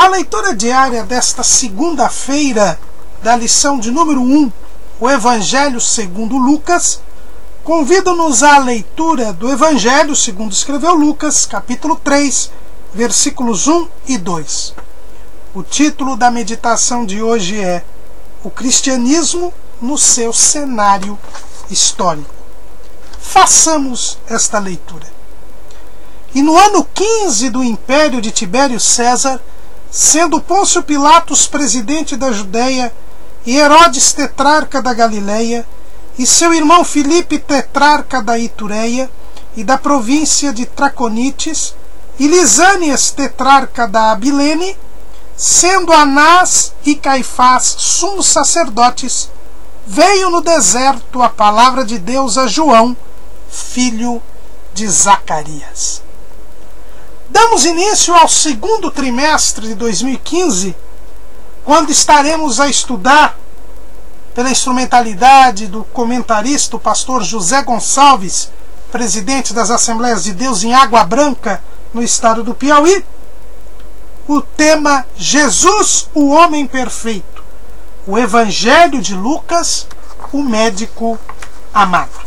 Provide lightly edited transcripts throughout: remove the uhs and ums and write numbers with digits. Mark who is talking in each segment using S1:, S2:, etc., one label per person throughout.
S1: A leitura diária desta segunda-feira da lição de número 1, o Evangelho segundo Lucas, convida-nos à leitura do Evangelho segundo escreveu Lucas, capítulo 3, versículos 1 e 2. O título da meditação de hoje é O Cristianismo no seu cenário histórico. Façamos esta leitura. E no ano 15 do império de Tibério César, sendo Pôncio Pilatos presidente da Judéia, e Herodes tetrarca da Galileia, e seu irmão Filipe tetrarca da Itureia e da província de Traconites, e Lisânias tetrarca da Abilene, sendo Anás e Caifás sumos sacerdotes, veio no deserto a palavra de Deus a João, filho de Zacarias. Damos início ao segundo trimestre de 2015, quando estaremos a estudar, pela instrumentalidade do comentarista, o pastor José Gonçalves, presidente das Assembleias de Deus em Água Branca, no estado do Piauí, o tema Jesus, o homem perfeito, o Evangelho de Lucas, o médico amado.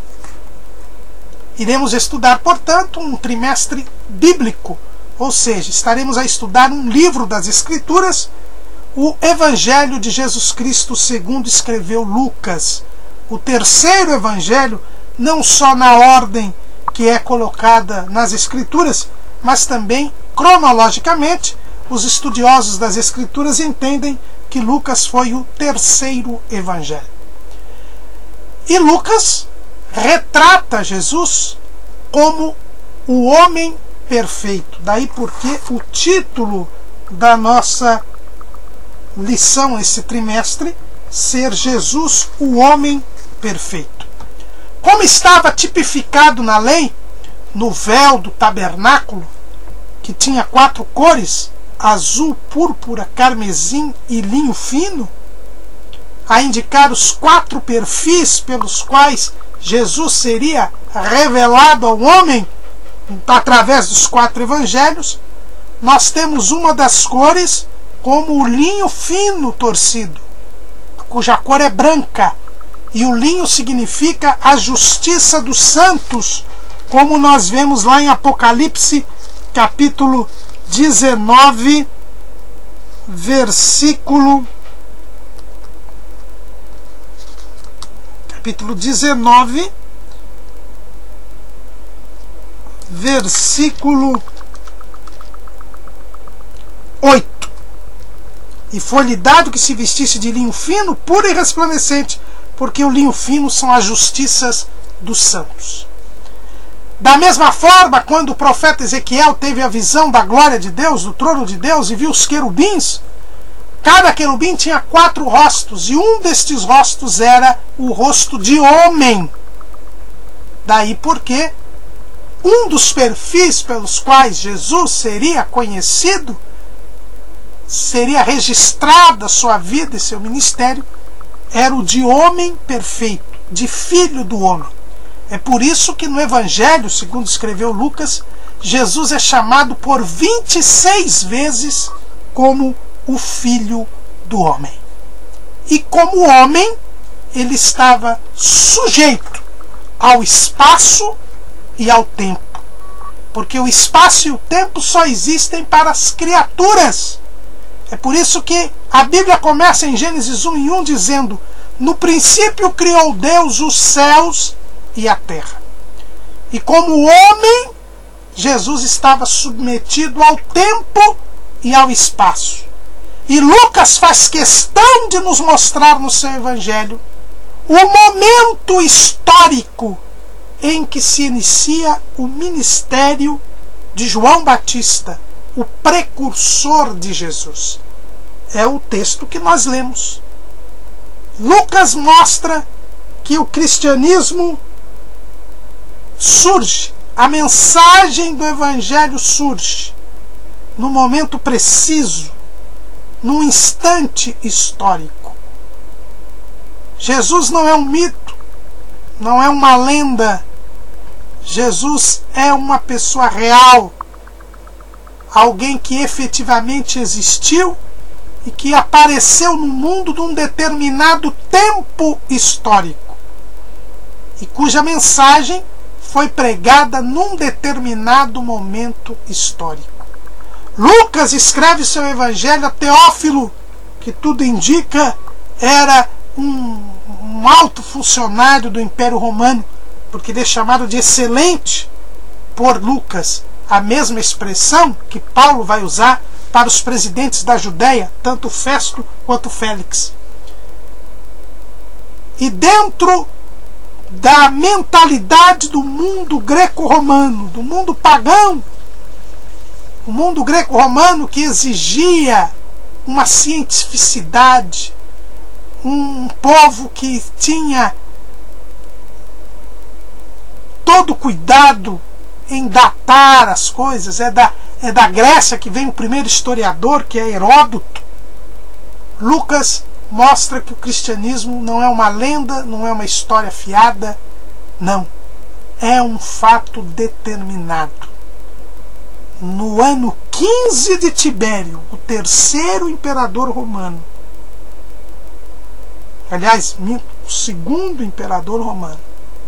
S1: Iremos estudar, portanto, um trimestre bíblico, ou seja, estaremos a estudar um livro das Escrituras, o Evangelho de Jesus Cristo segundo escreveu Lucas, o terceiro Evangelho, não só na ordem que é colocada nas Escrituras, mas também cronologicamente. Os estudiosos das Escrituras entendem que Lucas foi o terceiro Evangelho. E Lucas retrata Jesus como o homem perfeito. Daí porque o título da nossa lição esse trimestre ser Jesus, o homem perfeito. Como estava tipificado na lei, no véu do tabernáculo, que tinha 4 cores, azul, púrpura, carmesim e linho fino, a indicar os 4 perfis pelos quais Jesus seria revelado ao homem através dos 4 evangelhos, nós temos uma das cores como o linho fino torcido, cuja cor é branca, e o linho significa a justiça dos santos, como nós vemos lá em Apocalipse, capítulo 19, versículo 8. E foi-lhe dado que se vestisse de linho fino, puro e resplandecente, porque o linho fino são as justiças dos santos. Da mesma forma, quando o profeta Ezequiel teve a visão da glória de Deus, do trono de Deus, e viu os querubins, cada querubim tinha 4 rostos, e um destes rostos era o rosto de homem. Daí porque um dos perfis pelos quais Jesus seria conhecido, seria registrada sua vida e seu ministério, era o de homem perfeito, de filho do homem. É por isso que no Evangelho, segundo escreveu Lucas, Jesus é chamado por 26 vezes como o Filho do Homem. E como homem, ele estava sujeito ao espaço e ao tempo. Porque o espaço e o tempo só existem para as criaturas. É por isso que a Bíblia começa em Gênesis 1:1 dizendo: no princípio criou Deus os céus e a terra. E como homem, Jesus estava submetido ao tempo e ao espaço. E Lucas faz questão de nos mostrar no seu Evangelho o momento histórico em que se inicia o ministério de João Batista, o precursor de Jesus. É o texto que nós lemos. Lucas mostra que o cristianismo surge, a mensagem do Evangelho surge no momento preciso, num instante histórico. Jesus não é um mito, não é uma lenda. Jesus é uma pessoa real, alguém que efetivamente existiu e que apareceu no mundo num determinado tempo histórico e cuja mensagem foi pregada num determinado momento histórico. Lucas escreve seu evangelho a Teófilo, que tudo indica era um alto funcionário do Império Romano, porque ele é chamado de excelente por Lucas, a mesma expressão que Paulo vai usar para os presidentes da Judéia, tanto Festo quanto Félix. E dentro da mentalidade do mundo greco-romano, do mundo pagão, o mundo greco-romano que exigia uma cientificidade, um povo que tinha todo cuidado em datar as coisas. É da Grécia que vem o primeiro historiador, que é Heródoto. Lucas mostra que o cristianismo não é uma lenda, não é uma história fiada, não. É um fato determinado. No ano 15 de Tibério, o terceiro imperador romano, aliás, o segundo imperador romano,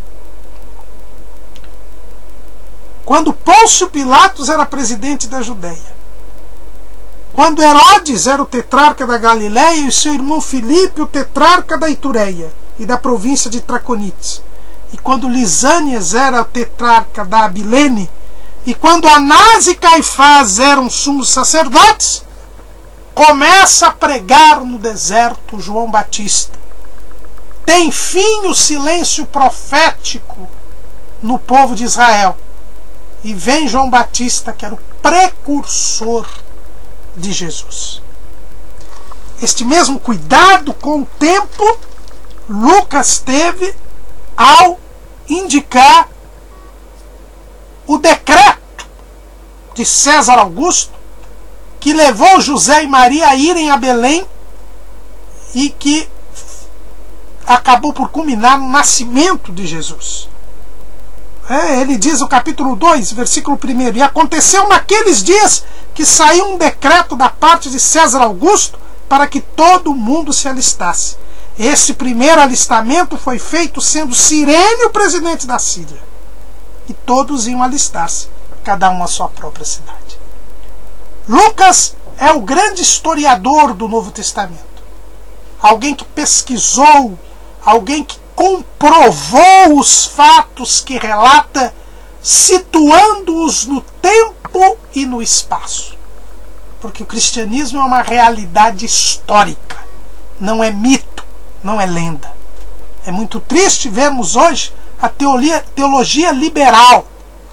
S1: quando Pôncio Pilatos era presidente da Judéia, quando Herodes era o tetrarca da Galiléia e seu irmão Filipe o tetrarca da Itureia e da província de Traconites, e quando Lisânias era o tetrarca da Abilene, e quando Anás e Caifás eram sumos sacerdotes, começa a pregar no deserto João Batista. Tem fim o silêncio profético no povo de Israel. E vem João Batista, que era o precursor de Jesus. Este mesmo cuidado com o tempo Lucas teve ao indicar o decreto de César Augusto, que levou José e Maria a irem a Belém e que acabou por culminar no nascimento de Jesus. Ele diz no capítulo 2, versículo 1: E aconteceu naqueles dias que saiu um decreto da parte de César Augusto para que todo mundo se alistasse. Esse primeiro alistamento foi feito sendo Cirene o presidente da Síria. E todos iam alistar-se, cada um à sua própria cidade. Lucas é o grande historiador do Novo Testamento. Alguém que pesquisou, alguém que comprovou os fatos que relata, situando-os no tempo e no espaço. Porque o cristianismo é uma realidade histórica, não é mito, não é lenda. É muito triste vermos hoje a teologia liberal,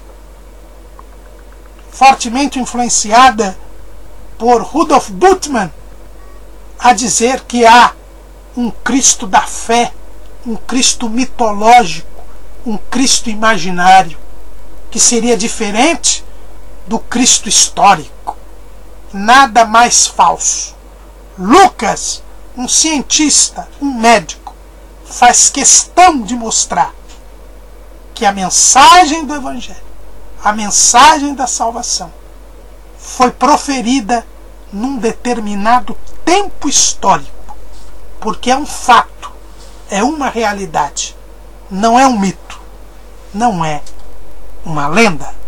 S1: fortemente influenciada por Rudolf Bultmann, a dizer que há um Cristo da fé, um Cristo mitológico, um Cristo imaginário, que seria diferente do Cristo histórico. Nada mais falso. Lucas, um cientista, um médico, faz questão de mostrar que a mensagem do Evangelho, a mensagem da salvação, foi proferida num determinado tempo histórico, porque é um fato, é uma realidade, não é um mito, não é uma lenda.